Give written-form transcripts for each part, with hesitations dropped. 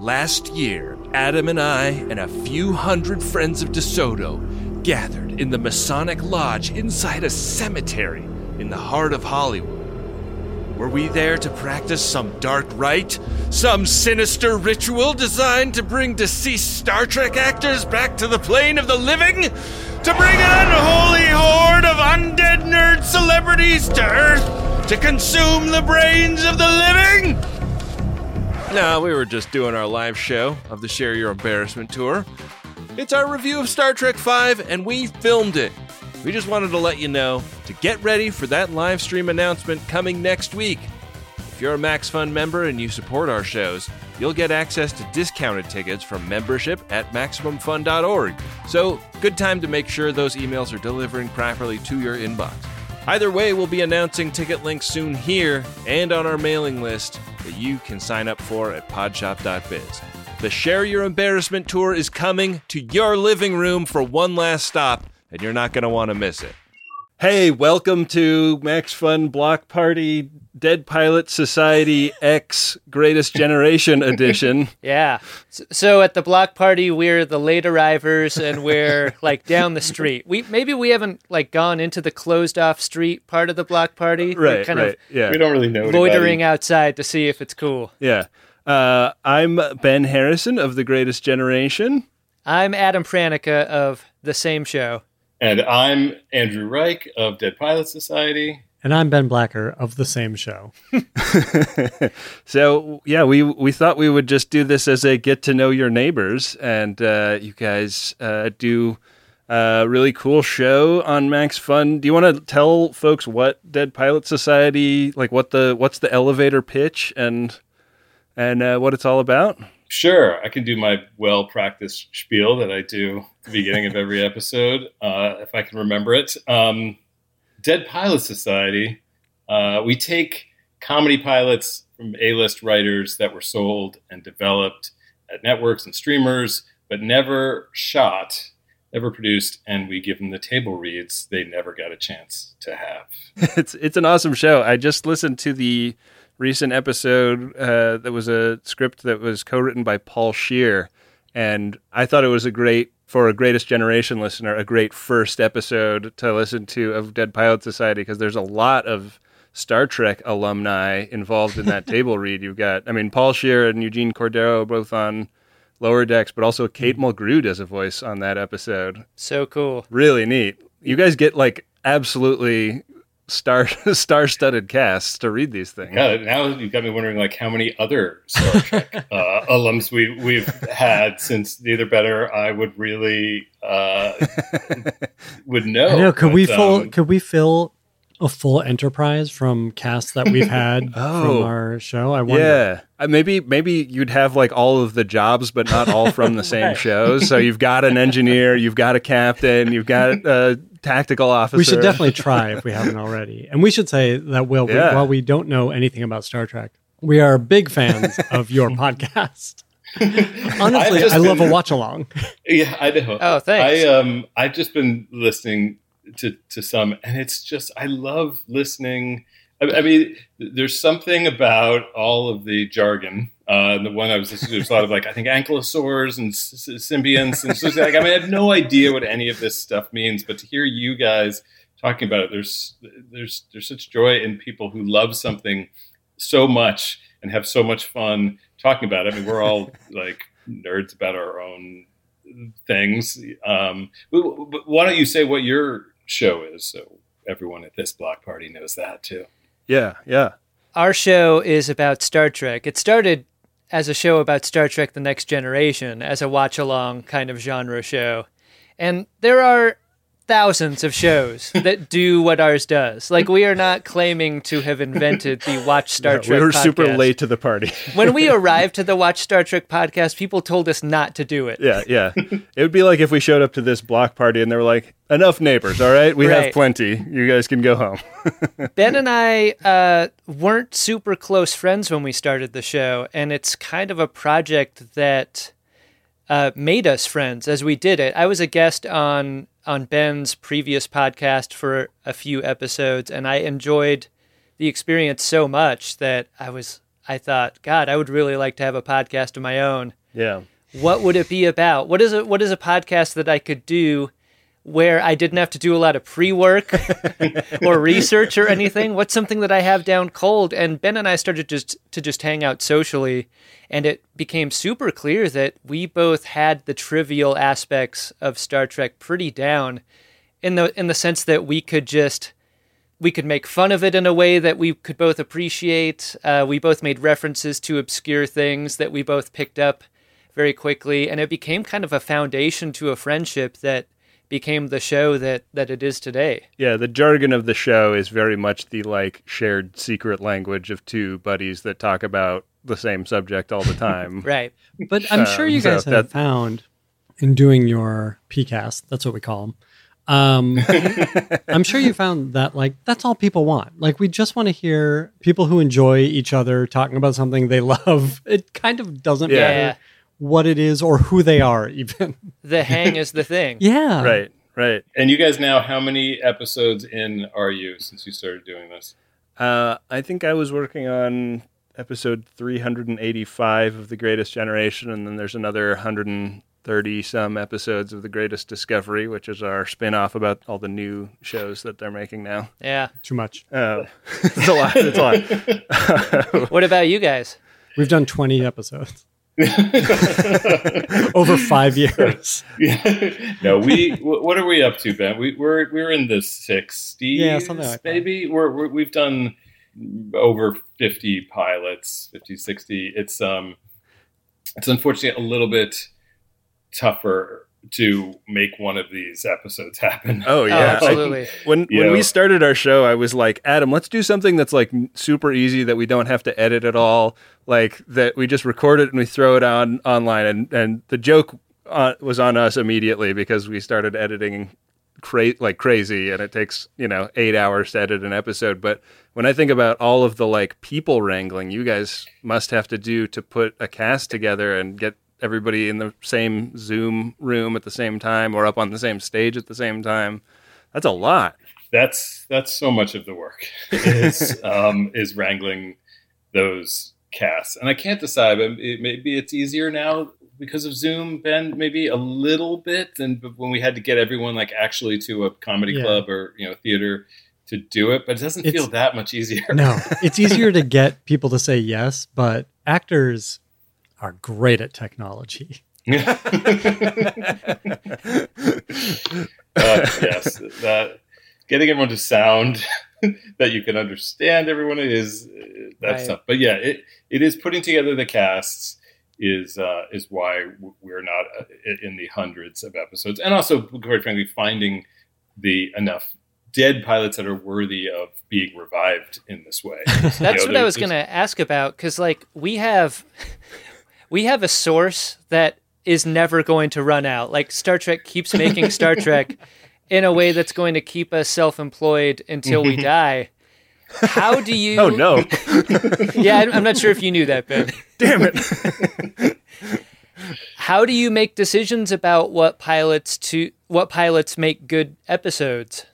Last year, Adam and I and a few hundred friends of DeSoto gathered in the Masonic Lodge inside a cemetery in the heart of Hollywood. Were we there to practice some dark rite? Some sinister ritual designed to bring deceased Star Trek actors back to the plane of the living? To bring an unholy horde of undead nerd celebrities to Earth to consume the brains of the living? No, we were just doing our live show of the Share Your Embarrassment tour. It's our review of Star Trek V, and we filmed it. We just wanted to let you know to get ready for that live stream announcement coming next week. If you're a Max Fun member and you support our shows, you'll get access to discounted tickets from membership at MaximumFun.org. So, good time to make sure those emails are delivering properly to your inbox. Either way, we'll be announcing ticket links soon here and on our mailing list that you can sign up for at podshop.biz. The Share Your Embarrassment tour is coming to your living room for one last stop, and you're not going to want to miss it. Hey, welcome to Max Fun Block Party Dead Pilot Society X Greatest Generation Edition. Yeah. So at the block party, we're the late arrivers, and we're like down the street. Maybe we haven't like gone into the closed off street part of the block party. Right, right. Yeah. We don't really know loitering outside to see if it's cool. Yeah. I'm Ben Harrison of The Greatest Generation. I'm Adam Pranica of the same show. And I'm Andrew Reich of Dead Pilot Society. And I'm Ben Blacker of the same show. So, yeah, we thought we would just do this as a get to know your neighbors. And you guys do a really cool show on Max Fun. Do you want to tell folks what Dead Pilot Society, like what's the elevator pitch and what it's all about? Sure, I can do my well-practiced spiel that I do at the beginning of every episode, if I can remember it. Dead Pilot Society, we take comedy pilots from A-list writers that were sold and developed at networks and streamers, but never shot, never produced, and we give them the table reads they never got a chance to have. It's an awesome show. I just listened to the recent episode that was a script that was co-written by Paul Scheer, and I thought it was for a Greatest Generation listener, a great first episode to listen to of Dead Pilot Society, because there's a lot of Star Trek alumni involved in that table read. You've got, Paul Scheer and Eugene Cordero both on Lower Decks, but also Kate Mulgrew does a voice on that episode. So cool. Really neat. You guys get like absolutely star-studded casts to read these things. Yeah, now you've got me wondering like how many other Star Trek alums we've had, since neither better I would really would know. I know. Could we fill a full Enterprise from casts that we've had from our show? I wonder. Yeah, maybe you'd have like all of the jobs, but not all from the same shows. So you've got an engineer, you've got a captain, you've got a tactical officer. We should definitely try if we haven't already. And we should say that while we don't know anything about Star Trek, we are big fans of your podcast. Honestly, I love a watch along. Yeah, I know. Oh, thanks. I've just been listening to some, and it's just, I love listening. There's something about all of the jargon. The one I was listening to, there's a lot of like, I think ankylosaurs and symbionts, and so it's like, I have no idea what any of this stuff means, but to hear you guys talking about it, there's such joy in people who love something so much and have so much fun talking about it. We're all like nerds about our own things. But why don't you say what your show is, so everyone at this block party knows that too? Yeah. Our show is about Star Trek. It started as a show about Star Trek The Next Generation, as a watch-along kind of genre show. And there are thousands of shows that do what ours does. Like, we are not claiming to have invented the Watch Star Trek podcast. We were super late to the party. When we arrived to the Watch Star Trek podcast, people told us not to do it. Yeah. It would be like if we showed up to this block party and they were like, enough neighbors, all right? We have plenty. You guys can go home. Ben and I weren't super close friends when we started the show, and it's kind of a project that made us friends as we did it. I was a guest on Ben's previous podcast for a few episodes, and I enjoyed the experience so much that I was I thought, God, I would really like to have a podcast of my own. Yeah. What would it be about? What is a podcast that I could do where I didn't have to do a lot of pre-work or research or anything? What's something that I have down cold? And Ben and I started to hang out socially, and it became super clear that we both had the trivial aspects of Star Trek pretty down, in the sense that we could make fun of it in a way that we could both appreciate. We both made references to obscure things that we both picked up very quickly, and it became kind of a foundation to a friendship that became the show that it is today. Yeah, the jargon of the show is very much the like shared secret language of two buddies that talk about the same subject all the time. Right. But I'm sure you guys have found in doing your PCast, that's what we call them. I'm sure you found that like that's all people want. Like we just want to hear people who enjoy each other talking about something they love. It kind of doesn't matter what it is or who they are even. The hang is the thing. Yeah. Right. And you guys now, how many episodes in are you since you started doing this? I think I was working on episode 385 of The Greatest Generation, and then there's another 130 some episodes of The Greatest Discovery, which is our spin-off about all the new shows that they're making now. Yeah. Too much. It's a lot. It's a lot. What about you guys? We've done 20 episodes. Over 5 years. No, what are we up to, Ben? We're in the 60s, yeah, something like maybe. We've done over 50 pilots, 50, 60. It's unfortunately a little bit tougher to make one of these episodes happen. Oh yeah, absolutely. When we started our show, I was like, Adam, let's do something that's like super easy that we don't have to edit at all. Like that we just record it and we throw it online. And the joke was on us immediately because we started editing like crazy, and it takes 8 hours to edit an episode. But when I think about all of the like people wrangling you guys must have to do to put a cast together and get everybody in the same Zoom room at the same time or up on the same stage at the same time. That's a lot. That's so much of the work is wrangling those casts. And I can't decide, but maybe it's easier now because of Zoom, Ben, maybe a little bit than when we had to get everyone like actually to a comedy club or, theater to do it, but it doesn't feel that much easier. No, it's easier to get people to say yes, but actors are great at technology. Yes, that getting everyone to sound that you can understand everyone is that's tough. But yeah, it is putting together the casts is why we're not in the hundreds of episodes, and also quite frankly finding enough dead pilots that are worthy of being revived in this way. That's what I was going to ask about, because like we have a source that is never going to run out. Like Star Trek keeps making Star Trek in a way that's going to keep us self-employed until we die. How do you... Oh, no. Yeah, I'm not sure if you knew that, Ben. Damn it. How do you make decisions about what pilots make good episodes?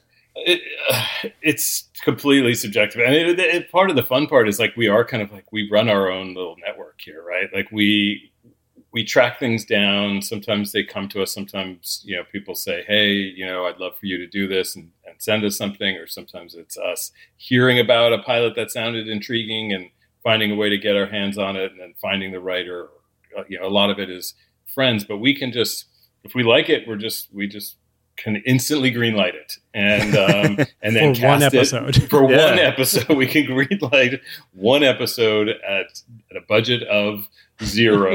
It's completely subjective, and part of the fun part is like we are kind of like we run our own little network here, right? Like we track things down. Sometimes they come to us. Sometimes people say, "Hey, I'd love for you to do this," and send us something. Or sometimes it's us hearing about a pilot that sounded intriguing and finding a way to get our hands on it, and then finding the writer. A lot of it is friends, but we can just, if we like it, we just can instantly greenlight it and then for cast one episode. It for one episode. We can greenlight one episode at a budget of 0,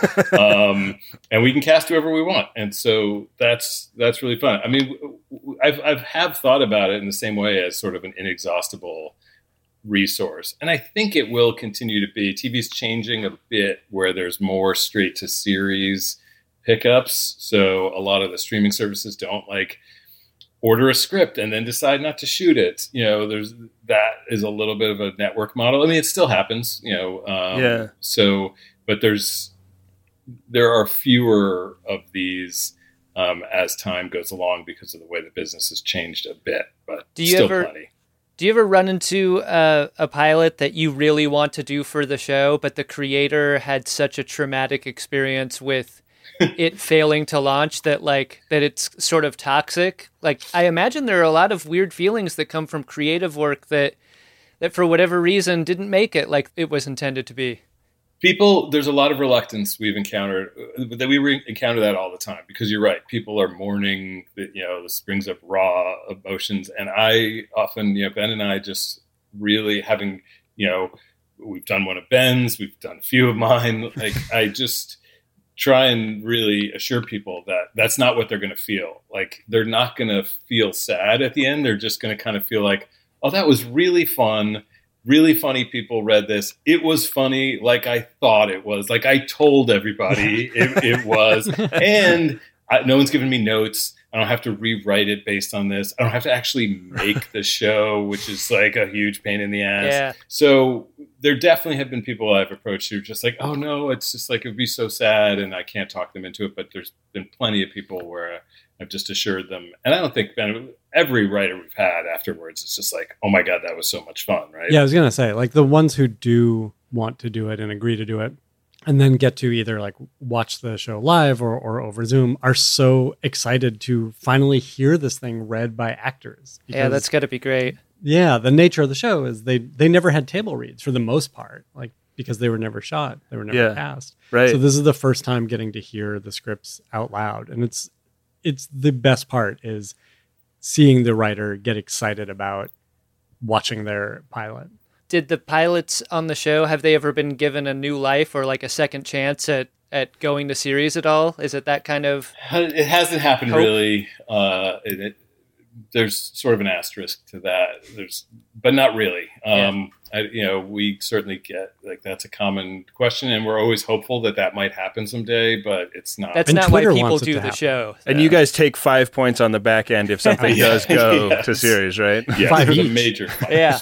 and we can cast whoever we want. And so that's really fun. I mean, I've thought about it in the same way as sort of an inexhaustible resource, and I think it will continue to be. TV's changing a bit where there's more straight to series pickups. So a lot of the streaming services don't like order a script and then decide not to shoot it. That is a little bit of a network model. I mean, it still happens, So, but there are fewer of these as time goes along because of the way the business has changed a bit, but still plenty. Do you ever run into a pilot that you really want to do for the show, but the creator had such a traumatic experience with it failing to launch that it's sort of toxic? Like, I imagine there are a lot of weird feelings that come from creative work that for whatever reason didn't make it like it was intended to be. There's a lot of reluctance we've encountered, encounter that all the time, because you're right. People are mourning that, this brings up raw emotions. And I often, Ben and I just really having, we've done one of Ben's, we've done a few of mine. Like, I just try and really assure people that that's not what they're going to feel. Like, they're not going to feel sad at the end. They're just going to kind of feel like, oh, that was really fun. Really funny people read this. It was funny like I thought it was. Like I told everybody it was. And no one's given me notes. I don't have to rewrite it based on this. I don't have to actually make the show, which is like a huge pain in the ass. Yeah. So there definitely have been people I've approached who are just like, oh no, it's just like, it'd be so sad. And I can't talk them into it. But there's been plenty of people where I've just assured them. And I don't think every writer we've had afterwards, it's just like, oh my God, that was so much fun, right? Yeah, I was going to say, like the ones who do want to do it and agree to do it and then get to either like watch the show live or over Zoom are so excited to finally hear this thing read by actors. Yeah, that's got to be great. Yeah, the nature of the show is they never had table reads for the most part, like because they were never shot, they were never cast. Right. So this is the first time getting to hear the scripts out loud, and it's the best part is seeing the writer get excited about watching their pilot. Did the pilots on the show, have they ever been given a new life or like a second chance at going to series at all? Is it that kind of... It hasn't happened hope? Really. There's sort of an asterisk to that. But not really. We certainly get like that's a common question, and we're always hopeful that might happen someday, but it's not. That's And not Twitter why people wants it do to the happen. show. And you guys take 5 points on the back end if something does go Yes. to series, right? Yeah, 5 for the each. major fight. Yeah.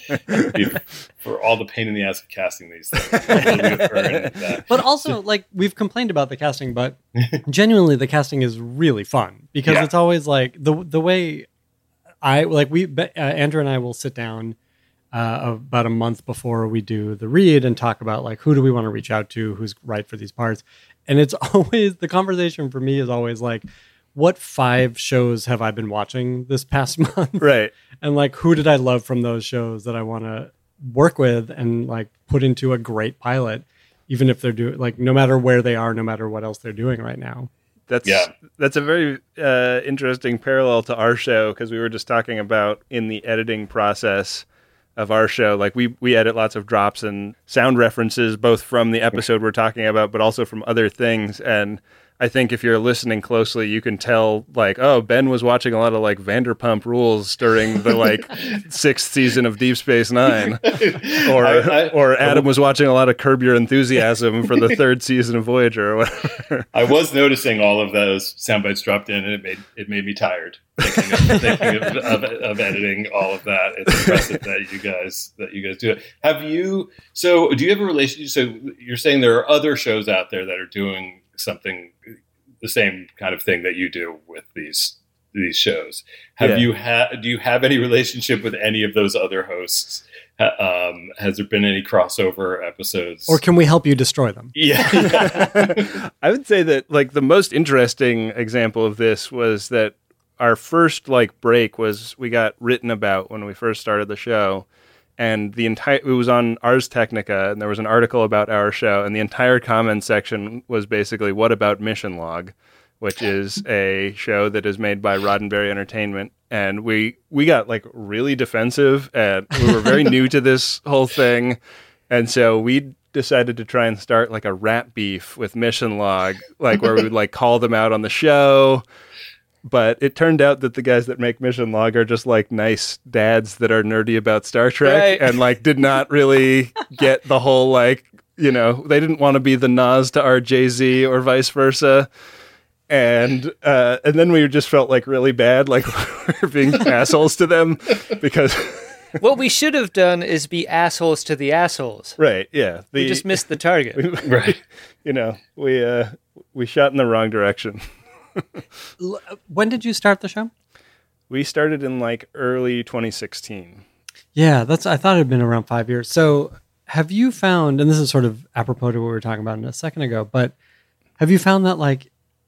For all the pain in the ass of casting these things. We've earned that. But also, like, we've complained about the casting, but genuinely the casting is really fun because Yeah. it's always like the way Andrew and I will sit down about a month before we do the read and talk about like who do we want to reach out to, who's right for these parts. And it's always, the conversation for me is always like, what 5 shows have I been watching this past month? Right. And like, who did I love from those shows that I want to work with and like put into a great pilot, even if they're doing like, no matter where they are, no matter what else they're doing right now. That's a very interesting parallel to our show, because we were just talking about in the editing process of our show, like we edit lots of drops and sound references, both from the episode we're talking about, but also from other things. And I think if you're listening closely, you can tell like, oh, Ben was watching a lot of like Vanderpump Rules during the like 6th season of Deep Space Nine, or Adam was watching a lot of Curb Your Enthusiasm for the 3rd season of Voyager or whatever. I was noticing all of those sound bites dropped in, and it made me tired thinking of editing all of that. It's impressive that you guys do it. Do you have a relationship? So you're saying there are other shows out there that are doing something, the same kind of thing that you do with these shows. Do you have any relationship with any of those other hosts? Has there been any crossover episodes? Or can we help you destroy them? Yeah. I would say that like the most interesting example of this was that our first like break was we got written about when we first started the show, and it was on Ars Technica, and there was an article about our show, and the entire comment section was basically, what about Mission Log, which is a show that is made by Roddenberry Entertainment. And we got like really defensive, and we were very new to this whole thing. And so we decided to try and start like a rap beef with Mission Log, like where we would like call them out on the show. But it turned out that the guys that make Mission Log are just like nice dads that are nerdy about Star Trek, Right. and like did not really get the whole like, they didn't want to be the Nas to our Jay-Z or vice versa. And then we just felt like really bad, like we were being assholes to them because What we should have done is be assholes to the assholes. right, yeah, We just missed the target. Right. we shot in the wrong direction. When did you start the show? We started in like early 2016. Yeah, I thought it had been around 5 years. So have you found, and this is sort of apropos to what we were talking about a second ago, but have you found that like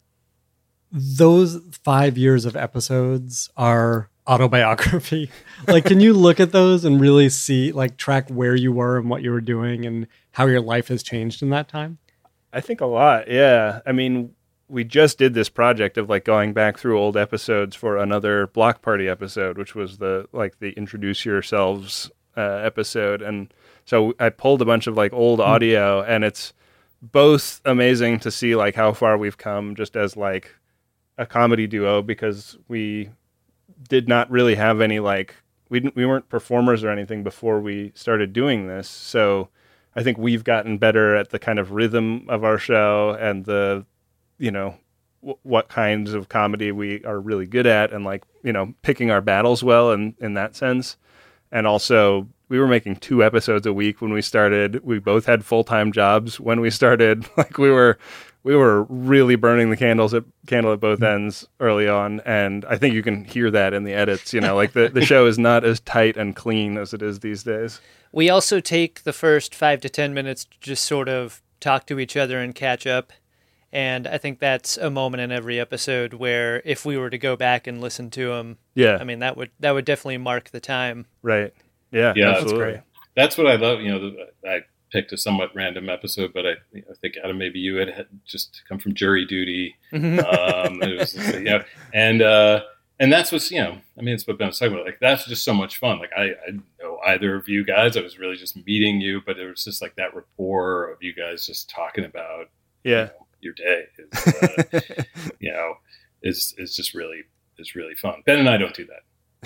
those 5 years of episodes are autobiography? Like, can you look at those and really see, like, track where you were and what you were doing and how your life has changed in that time? I think a lot. Yeah. I mean, we just did this project of like going back through old episodes for another Block Party episode, which was the introduce yourselves episode. And so I pulled a bunch of like old audio, and it's both amazing to see like how far we've come just as like a comedy duo, because we did not really have any like, we weren't performers or anything before we started doing this. So I think we've gotten better at the kind of rhythm of our show and the, you know, what kinds of comedy we are really good at, and like, you know, picking our battles well in that sense. And also we were making 2 episodes a week when we started. We both had full-time jobs when we started. Like we were really burning the candle at both ends early on. And I think you can hear that in the edits, you know, like the show is not as tight and clean as it is these days. We also take the first 5 to 10 minutes to just sort of talk to each other and catch up. And I think that's a moment in every episode where if we were to go back and listen to them, I mean, that would definitely mark the time. Right. Yeah. Yeah. Absolutely. That's great. That's what I love. You know, I picked a somewhat random episode, but I think, Adam, maybe you had just come from jury duty. It was, you know, and that's what's, you know, I mean, it's what Ben was talking about. Like, that's just so much fun. Like, I know either of you guys. I was really just meeting you, but it was just like that rapport of you guys just talking about, you know, your day is, you know, is just really fun. Ben and I don't do that.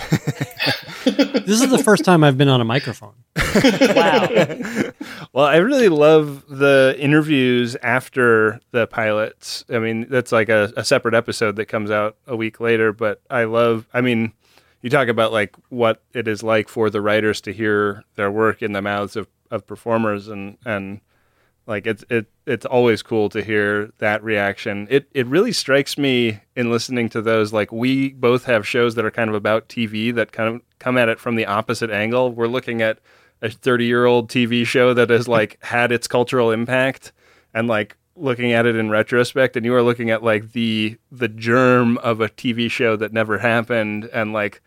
This is the first time I've been on a microphone. Wow. Well, I really love the interviews after the pilots. I mean, that's like a separate episode that comes out a week later, but I mean, you talk about like what it is like for the writers to hear their work in the mouths of performers, and like it's always cool to hear that reaction. It really strikes me in listening to those, like we both have shows that are kind of about TV that kind of come at it from the opposite angle. We're looking at a 30-year-old TV show that has like had its cultural impact and like looking at it in retrospect, and you are looking at like the germ of a TV show that never happened, and like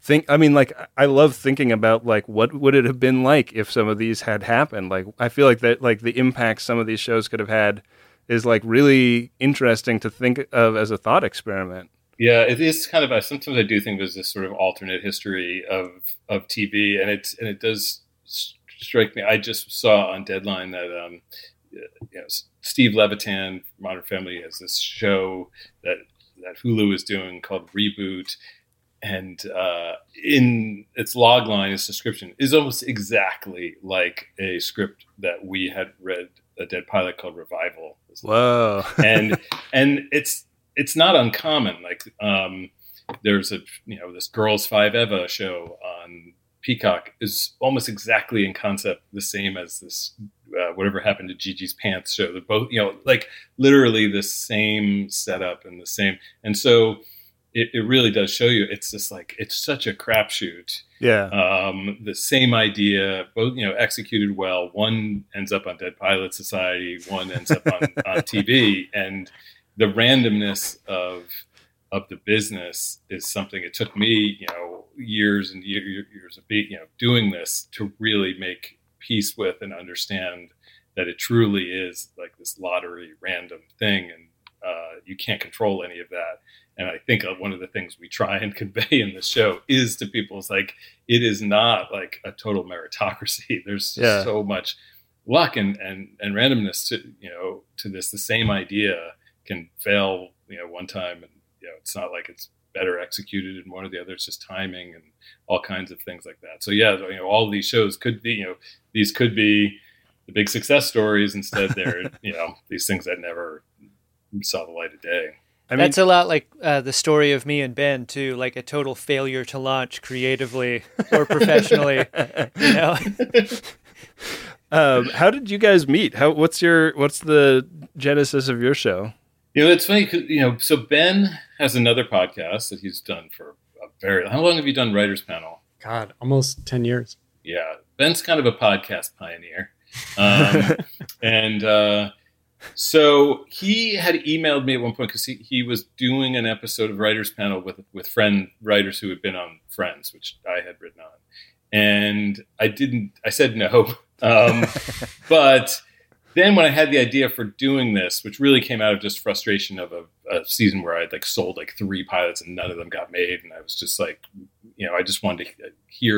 I love thinking about like what would it have been like if some of these had happened. Like I feel like that like the impact some of these shows could have had is like really interesting to think of as a thought experiment. Yeah, it is kind of sometimes I do think there's this sort of alternate history of TV, and it does strike me. I just saw on Deadline that you know, Steve Levitan, Modern Family, has this show that Hulu is doing called Reboot. And in its log line, its description is almost exactly like a script that we had read, a dead pilot called Revival. Whoa! and it's not uncommon. Like there's this Girls 5 Eva show on Peacock is almost exactly in concept the same as this Whatever Happened to Gigi's Pants show. They're both, you know, like literally the same setup and the same, and so. It really does show you. It's just like, it's such a crapshoot. Yeah. The same idea, both, you know, executed well. One ends up on Dead Pilot Society. One ends up on TV. And the randomness of the business is something it took me, you know, years and years of doing this to really make peace with and understand that it truly is like this lottery random thing. And you can't control any of that. And I think one of the things we try and convey in this show is to people, it's like, it is not like a total meritocracy. There's so much luck and randomness to this. The same idea can fail, you know, one time, and you know, it's not like it's better executed in one or the other. It's just timing and all kinds of things like that. So yeah, you know, all of these shows could be, you know, these could be the big success stories. Instead, they're you know, these things that never saw the light of day. I mean, that's a lot like the story of me and Ben too, like a total failure to launch creatively or professionally. You know. How did you guys meet? What's the genesis of your show? You know, it's funny, 'cause, you know, so Ben has another podcast that he's done for how long have you done Writers Panel? God, almost 10 years. Yeah. Ben's kind of a podcast pioneer. So he had emailed me at one point because he was doing an episode of Writers Panel with friend writers who had been on Friends, which I had written on. And I said no. But then when I had the idea for doing this, which really came out of just frustration of a season where I'd sold 3 pilots and none of them got made. And I was just I just wanted to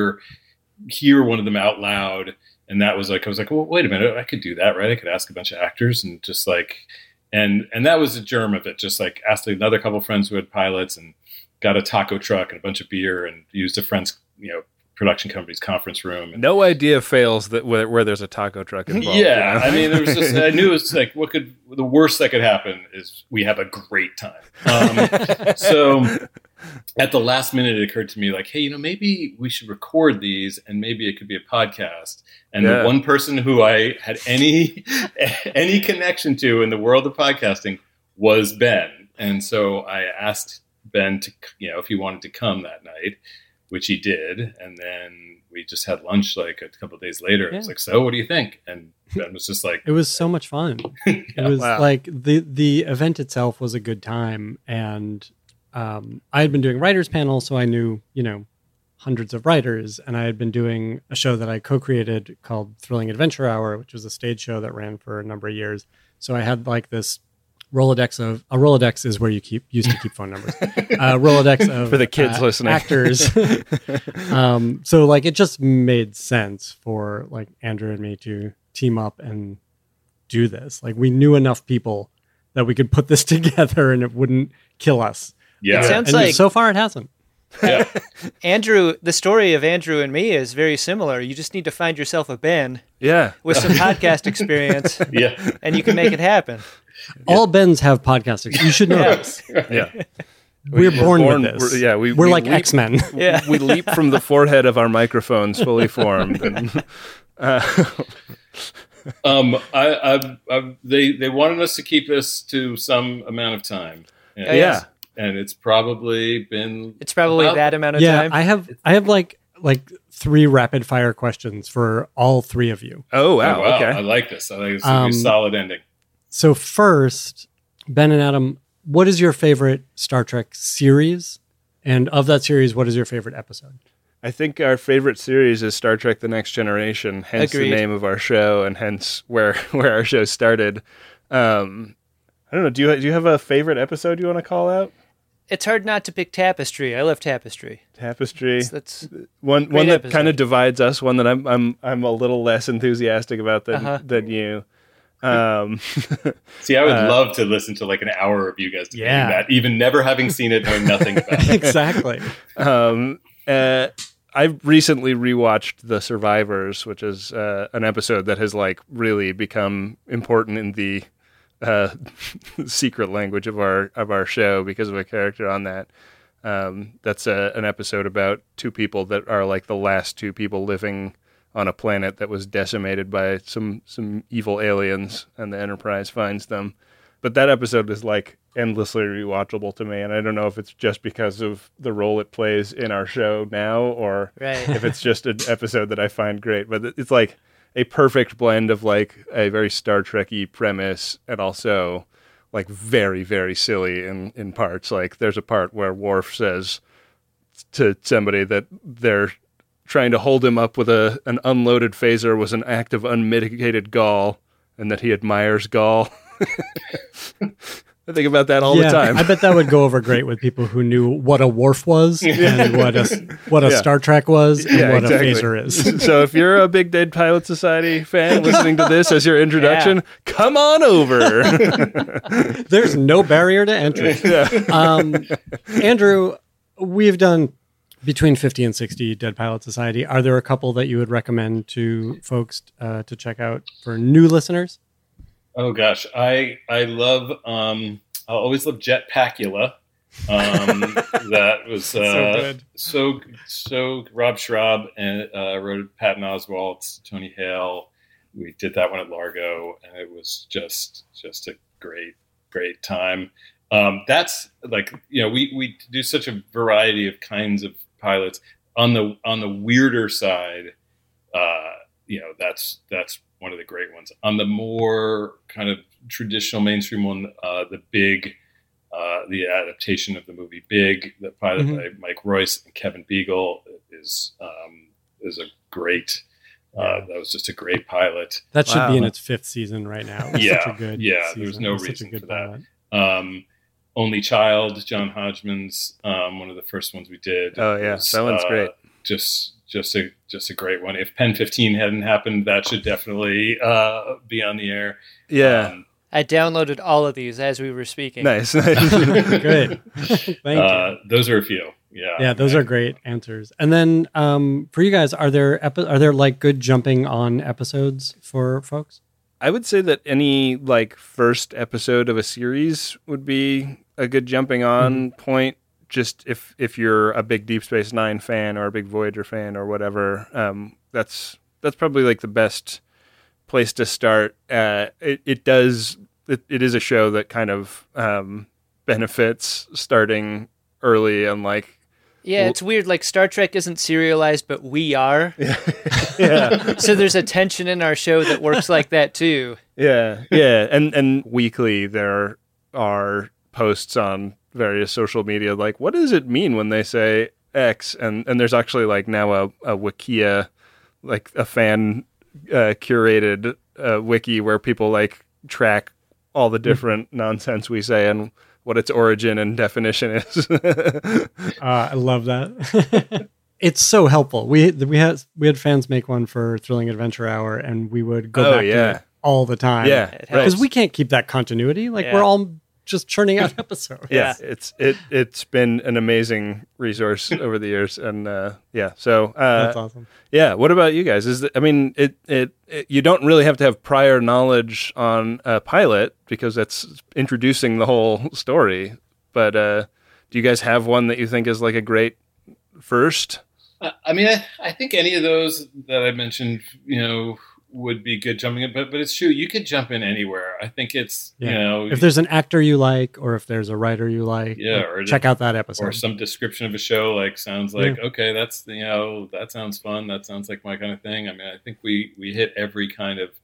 hear one of them out loud. And that was I was like, well, wait a minute, I could do that, right? I could ask a bunch of actors and just and that was the germ of it. Just asked another couple of friends who had pilots and got a taco truck and a bunch of beer and used a friend's, production company's conference room. And no idea fails that where there's a taco truck involved. Yeah. I mean, there was just, I knew it was the worst that could happen is we have a great time. So at the last minute, it occurred to me hey, maybe we should record these and maybe it could be a podcast. And the one person who I had any connection to in the world of podcasting was Ben. And so I asked Ben to, if he wanted to come that night, which he did. And then we just had lunch a couple of days later. Yeah. I was so what do you think? And Ben was just it was so much fun. It was the event itself was a good time. And I had been doing Writers Panel, so I knew, hundreds of writers. And I had been doing a show that I co-created called Thrilling Adventure Hour, which was a stage show that ran for a number of years. So I had this Rolodex is where you used to keep phone numbers. Rolodex of for the kids listening, actors. So it just made sense for Andrew and me to team up and do this. We knew enough people that we could put this together and it wouldn't kill us. Yeah, it sounds so far it hasn't. Yeah. Andrew, the story of Andrew and me is very similar. You just need to find yourself a Ben. Yeah. With some podcast experience. Yeah. And you can make it happen. All Bens have podcast experience. You should know this. Yeah. We're born with this. We're like X-Men. Yeah. We leap from the forehead of our microphones fully formed. And, they wanted us to keep this to some amount of time. And yeah. And it's probably been... It's probably that amount of time. I have 3 rapid fire questions for all 3 of you. Oh, wow. Okay. I like this. I think it's going to be a solid ending. So first, Ben and Adam, what is your favorite Star Trek series? And of that series, what is your favorite episode? I think our favorite series is Star Trek The Next Generation, hence Agreed. The name of our show and hence where our show started. I don't know. Do you have a favorite episode you want to call out? It's hard not to pick Tapestry. I love Tapestry. That's one that kind of divides us. One that I'm a little less enthusiastic about than you. See, I would love to listen to an hour of you guys doing that, even never having seen it, knowing nothing about it. Exactly. I recently rewatched The Survivors, which is an episode that has really become important in the secret language of our show because of a character on that. That's an episode about 2 people that are the last 2 people living on a planet that was decimated by some evil aliens, and the Enterprise finds them. But that episode is endlessly rewatchable to me, and I don't know if it's just because of the role it plays in our show now, or if it's just an episode that I find great. But it's a perfect blend of a very Star Trek-y premise and also very, very silly in parts. There's a part where Worf says to somebody that they're trying to hold him up with an unloaded phaser was an act of unmitigated gall, and that he admires gall. I think about that all the time. I bet that would go over great with people who knew what a Worf was and what a Star Trek was and what a phaser is. So if you're a Big Dead Pilot Society fan listening to this as your introduction, come on over. There's no barrier to entry. Andrew, we've done between 50 and 60 Dead Pilot Society. Are there a couple that you would recommend to folks to check out for new listeners? Oh gosh, I love. I always love Jetpackula. That was so good. So Rob Schraub and wrote Patton Oswalt, Tony Hale. We did that one at Largo, and it was just a great time. That's we do such a variety of kinds of pilots. on the weirder side, that's one of the great ones. On the more kind of traditional mainstream one, the adaptation of the movie Big, the pilot by Mike Royce and Kevin Beagle is a great. That was just a great pilot. That should be in its 5th season right now. Such a good season. There's no reason for that. Only Child, John Hodgman's, one of the first ones we did. Oh yeah, that one's great. Just a great one. If Pen 15 hadn't happened, that should definitely be on the air. Yeah. I downloaded all of these as we were speaking. Nice. Good. Thank you. Those are a few. Yeah, those are great answers. And then for you guys, are there like good jumping on episodes for folks? I would say that any like first episode of a series would be a good jumping on point. Just if you're a big Deep Space Nine fan or a big Voyager fan or whatever, that's probably like the best place to start. It is a show that kind of benefits starting early and like. Yeah, it's weird. Like Star Trek isn't serialized, but we are. Yeah. So there's a tension in our show that works like that too. Yeah. And weekly there are posts on various social media like, what does it mean when they say X? And there's actually like now a Wikia, like a fan curated wiki where people like track all the different nonsense we say and what its origin and definition is. I love that. It's so helpful. We had fans make one for Thrilling Adventure Hour, and we would go back to it all the time. Yeah, because we can't keep that continuity. Like we're all just churning out episodes. Yeah, it's been an amazing resource over the years, and so that's awesome. Yeah, what about you guys? You don't really have to have prior knowledge on a pilot because that's introducing the whole story. But do you guys have one that you think is like a great first? I think any of those that I mentioned, would be good jumping in, but it's true. You could jump in anywhere. I think it's, if there's an actor you like, or if there's a writer you like, or check out that episode. Or some description of a show, sounds like, okay, that's, that sounds fun. That sounds like my kind of thing. I think we hit every kind of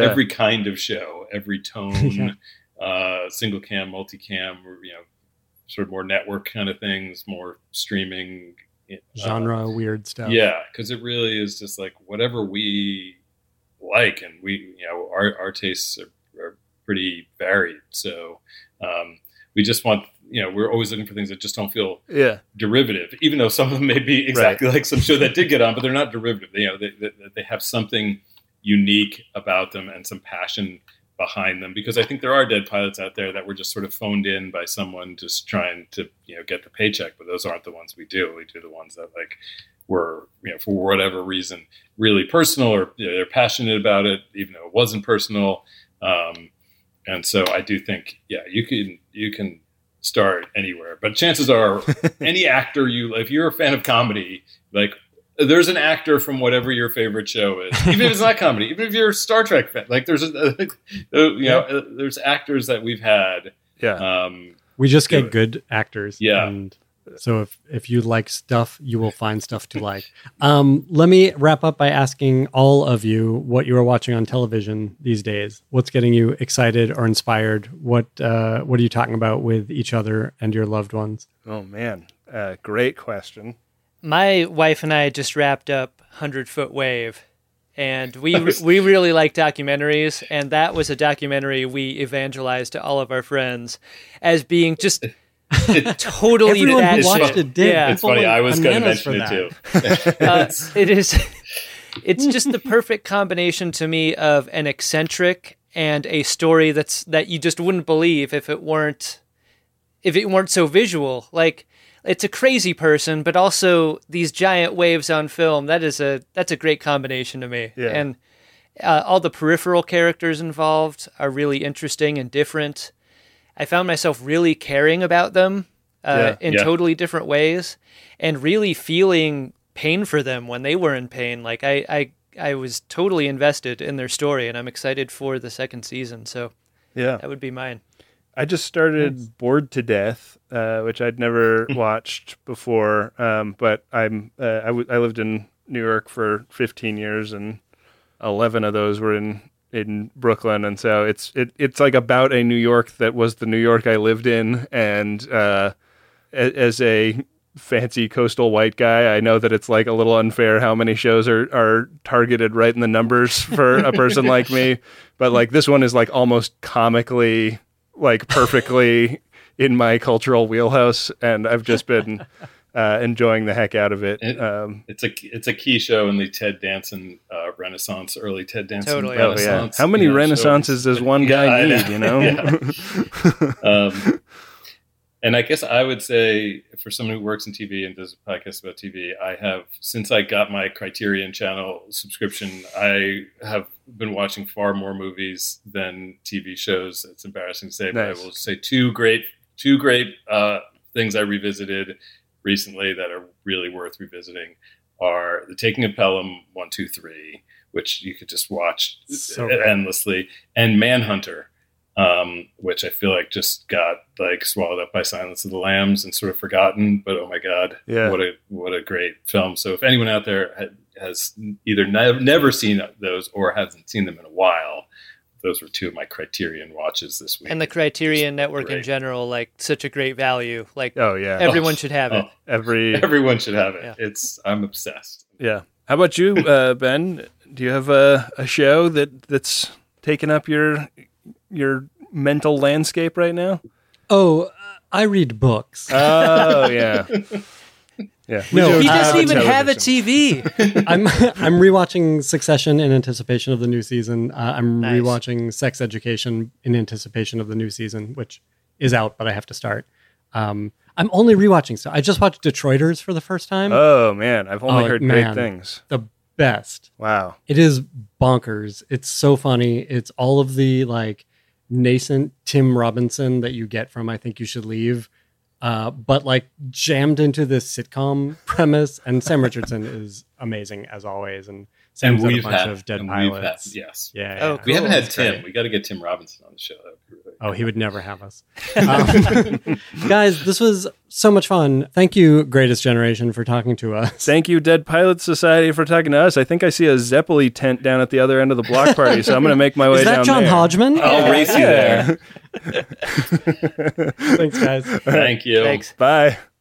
show, every tone, single cam, multicam, sort of more network kind of things, more streaming. Genre, weird stuff. Yeah, because it really is just like whatever we like, and we our tastes are pretty varied, so we just want we're always looking for things that just don't feel derivative, even though some of them may be exactly like some show that did get on, but they're not derivative. They have something unique about them and some passion behind them, because I think there are dead pilots out there that were just sort of phoned in by someone just trying to get the paycheck, but those aren't the ones we do the ones that were, for whatever reason, really personal, or they're passionate about it, even though it wasn't personal. And so I do think, you can start anywhere, but chances are any actor if you're a fan of comedy, there's an actor from whatever your favorite show is, even if it's not comedy, even if you're a Star Trek fan, there's actors that we've had. Yeah. We just get good actors. Yeah. And so if you like stuff, you will find stuff to like. Let me wrap up by asking all of you what you are watching on television these days. What's getting you excited or inspired? What are you talking about with each other and your loved ones? Oh man, great question. My wife and I just wrapped up 100-Foot Wave, and we really like documentaries, and that was a documentary we evangelized to all of our friends as being just totally everyone that who watched it did. Yeah. It's funny. I was going to mention it too. It's just the perfect combination to me of an eccentric and a story that you just wouldn't believe if it weren't so visual. It's a crazy person, but also these giant waves on film. That's a great combination to me. Yeah. And all the peripheral characters involved are really interesting and different. I found myself really caring about them in totally different ways, and really feeling pain for them when they were in pain. I was totally invested in their story, and I'm excited for the second season. So that would be mine. I just started Bored to Death, which I'd never watched before. But I lived in New York for 15 years, and 11 of those were in Brooklyn, and so it's like about a New York that was the New York I lived in, and as a fancy coastal white guy, I know that it's like a little unfair how many shows are targeted right in the numbers for a person like me, but like this one is like almost comically like perfectly in my cultural wheelhouse, and I've just been enjoying the heck out of it. It's a key show in the Ted Danson Renaissance, early Ted Danson Totally. Renaissance. How many Renaissances does one guy need, you know? Yeah. And I guess I would say, for someone who works in TV and does a podcast about TV, since I got my Criterion Channel subscription, I have been watching far more movies than TV shows. It's embarrassing to say, but I will say two great things I revisited recently that are really worth revisiting are The Taking of Pelham 1, 2, 3, which you could just watch endlessly, and Manhunter, which I feel like just got like swallowed up by Silence of the Lambs and sort of forgotten. But oh my God, what a great film! So if anyone out there has either never seen those or hasn't seen them in a while, those were two of my Criterion watches this week. And the Criterion Network in general, like such a great value. Like, everyone should have it. Everyone should have it. Yeah. I'm obsessed. Yeah. How about you, Ben? Do you have a show that's taken up your mental landscape right now? Oh, I read books. Oh, yeah. Yeah. No, he doesn't even have a TV. I'm rewatching Succession in anticipation of the new season. I'm rewatching Sex Education in anticipation of the new season, which is out, but I have to start. I'm only rewatching stuff. I just watched Detroiters for the first time. Oh, man. I've only heard great things. The best. Wow. It is bonkers. It's so funny. It's all of the like nascent Tim Robinson that you get from I Think You Should Leave, but like jammed into this sitcom premise. And Sam Richardson is amazing as always. And Sam's had a bunch of Dead Pilots. Yes. Yeah. Oh, cool. We haven't had Tim. We got to get Tim Robinson on the show. That would be really cool. He would never have us. Guys, this was so much fun. Thank you, Greatest Generation, for talking to us. Thank you, Dead Pilot Society, for talking to us. I think I see a Zeppeli tent down at the other end of the block party, so I'm going to make my way down there. Is that John Hodgman? I'll race you there. Thanks, guys. Thank you. Thanks. Bye.